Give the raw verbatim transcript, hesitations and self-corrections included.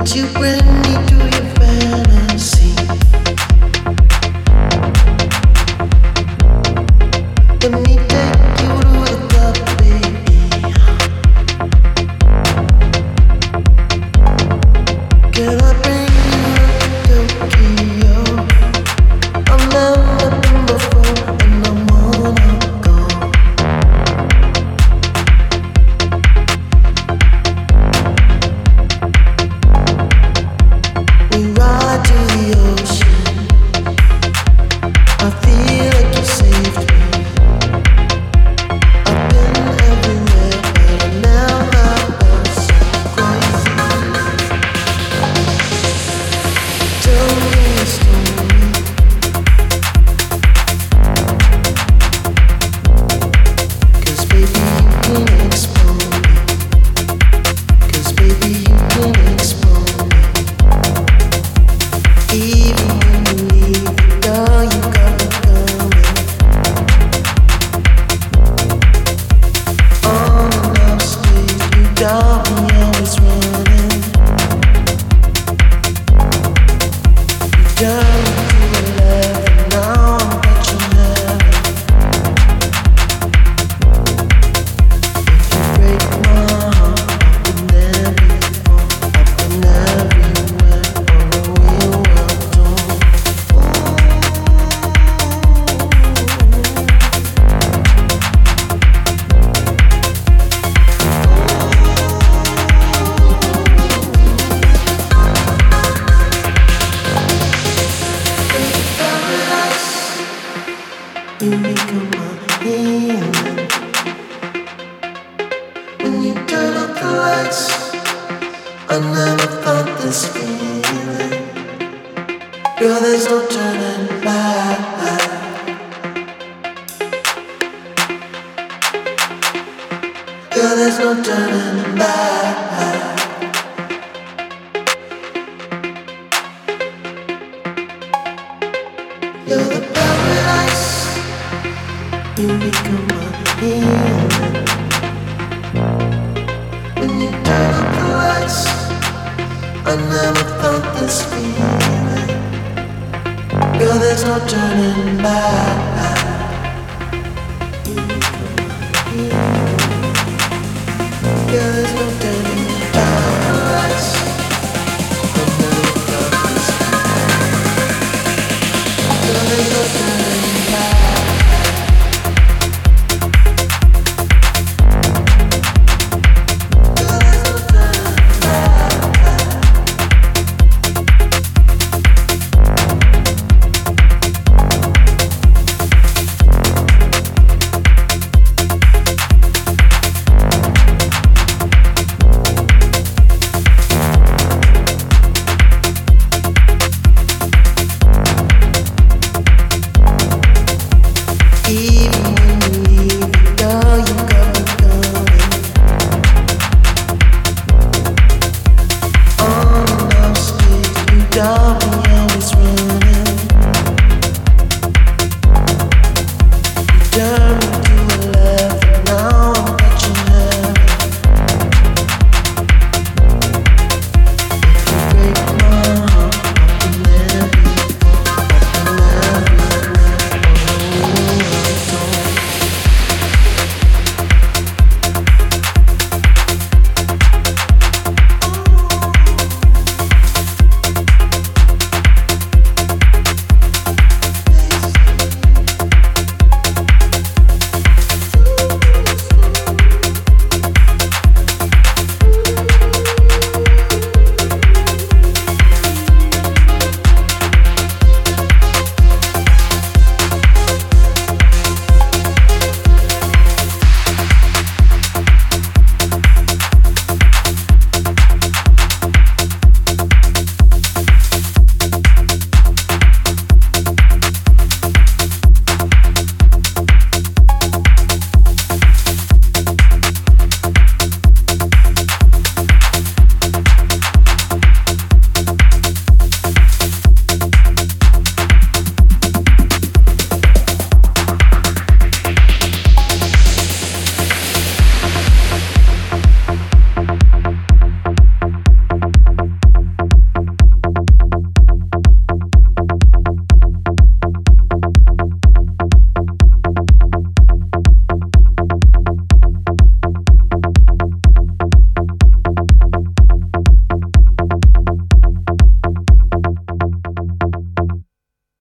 You bring me to your fantasy. Let me take you to the top, baby. Can I bring you to Tokyo? I've never been before, and I wanna go. We ride to the ocean. I feel like you saved me. I've been everywhere, but I never felt so crazy. Tell me a story. 'Cause baby you can explode me. 'Cause baby you can explode me. Even when you leave, girl, you got me coming. On and off stage, you got me always running. You got me to eleven, now I'm touching heaven. If you break my heart, I've been everywhere, I've been everywhere on the real world tour. You become my healing. When you turn up the lights, I never felt this feeling. Girl, there's no turning back. Girl, there's no turning back. You're the paradise. You become my healing. When you turn up the lights, I never felt this feeling. Girl, there's no turning back. You become my healing. Girl, there's no turning back.